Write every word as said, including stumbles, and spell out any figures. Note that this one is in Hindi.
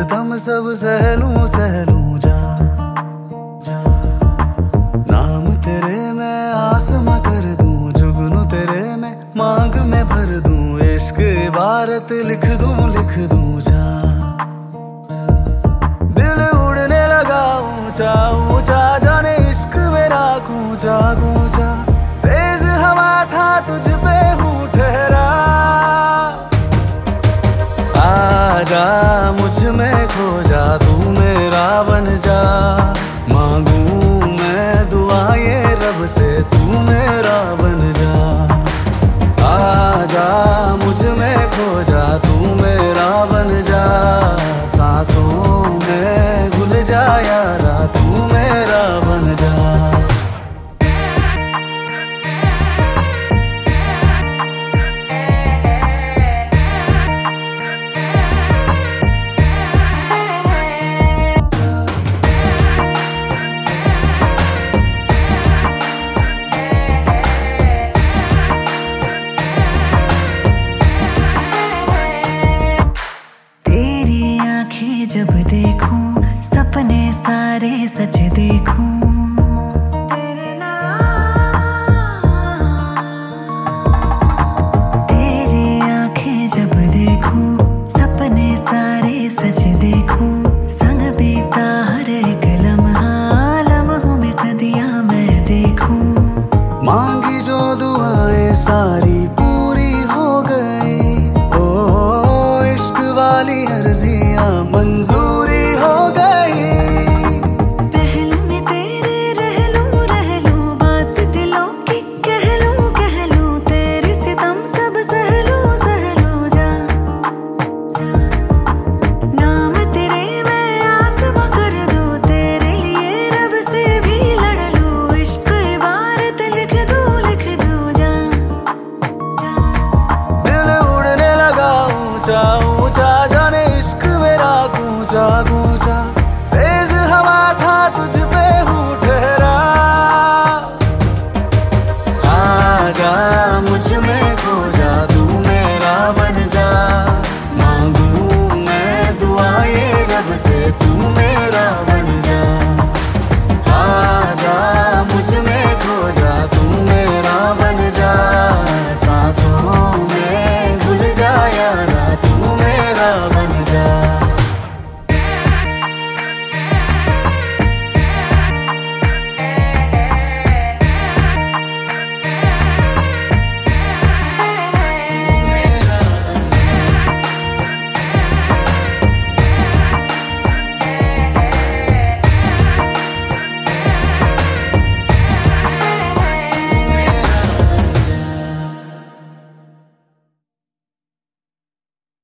सितम सब सहलूं सहलूं जा, जा। नाम तेरे मैं आसमां कर दूं, जुगनू तेरे मैं मांग में भर दूं, इश्क इबारत लिख दूं लिख दूं जा। दिल उड़ने लगा ऊंचा ऊंचा, जाने इश्क मेरा गूंजा गूंजा, तेज हवा था तुझ पे हूँ ठहरा। आजा मुझ में खो जा, तू मेरा बन जा, मांगू मैं दुआ ये रब से, तू मेरा बन जा। आजा मुझ में खो जा, तू मेरा बन जा, सांसों में घुल जा यारा, तू मेरा बन जा। जब देखूं सपने सारे सच देखूं, तेरे नाम तेरी आंखें जब देखूं, सपने सारे सच देखूं, संग बीता हर एक लम्हा, लम्हों में सदियां मैं देखूं। मांगी जो दुआएं सारी पूरी हो गई, ओ इश्क वाली अर्जियां मंजूरी हो गई। पहलू में तेरे रह लूं रह लूं, बात दिलों की कह लूं कह लूं, तेरे सितम सब सह लूं सह लूं जा, जा। नाम तेरे मैं आसमां कर दूं, तेरे लिए रब से भी लड़ लूं, इश्क इबारत लिख दूं लिख दूं जा, जा। दिल उड़ने लगा ऊंचा ऊंचा, जाने इश्क मेरा गूंजा गूंजा, तेज हवा था तुझ पे हूँ ठहरा। आजा मुझ में खो जा, तू मेरा बन जा, मांगू मैं दुआ ये रब से, तू मेरा बन जा।